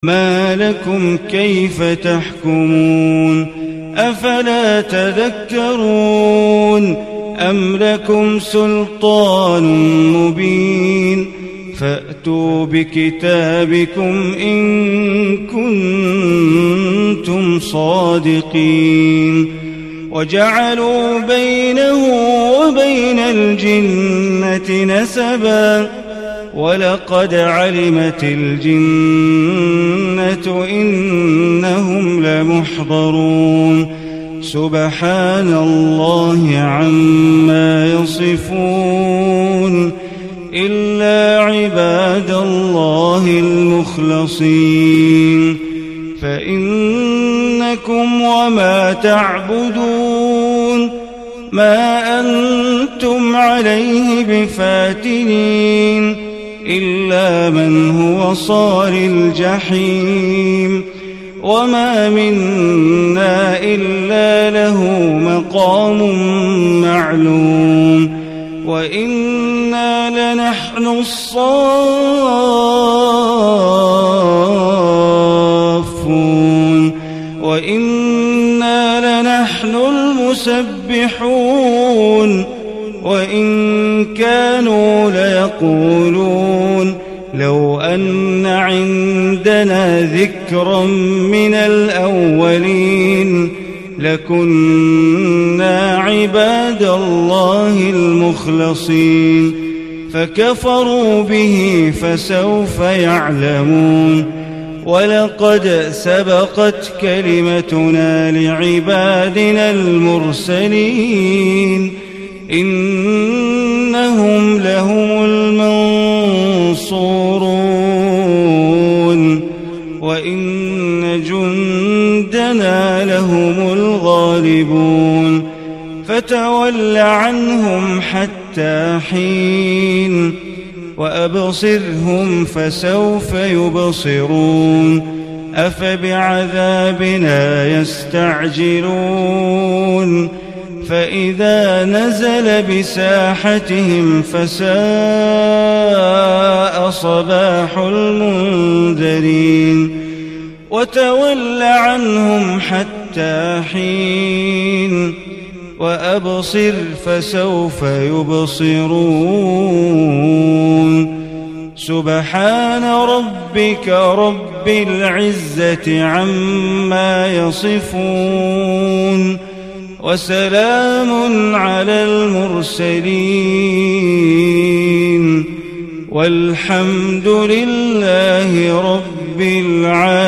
ما لكم كيف تحكمون أفلا تذكرون أم لكم سلطان مبين فأتوا بكتابكم إن كنتم صادقين وجعلوا بينه وبين الجنة نسبا ولقد علمت الجنة إنهم لمحضرون سبحان الله عما يصفون إلا عباد الله المخلصين فإنكم وما تعبدون ما أنتم عليه بفاتنين إلا من هو صال الجحيم وما منا إلا له مقام معلوم وإنا لنحن الصافون وإنا لنحن المسبحون وإن كانوا ليقولون لو أن عندنا ذكرا من الأولين لكنا عباد الله المخلصين فكفروا به فسوف يعلمون ولقد سبقت كلمتنا لعبادنا المرسلين إنهم لهم المنصورون وإن جندنا لهم الغالبون فتول عنهم حتى حين وأبصرهم فسوف يبصرون أفبعذابنا يستعجلون فإذا نزل بساحتهم فساء صباح المنذرين وتول عنهم حتى حين وأبصر فسوف يبصرون سبحان ربك رب العزة عما يصفون وسلام على المرسلين والحمد لله رب العالمين.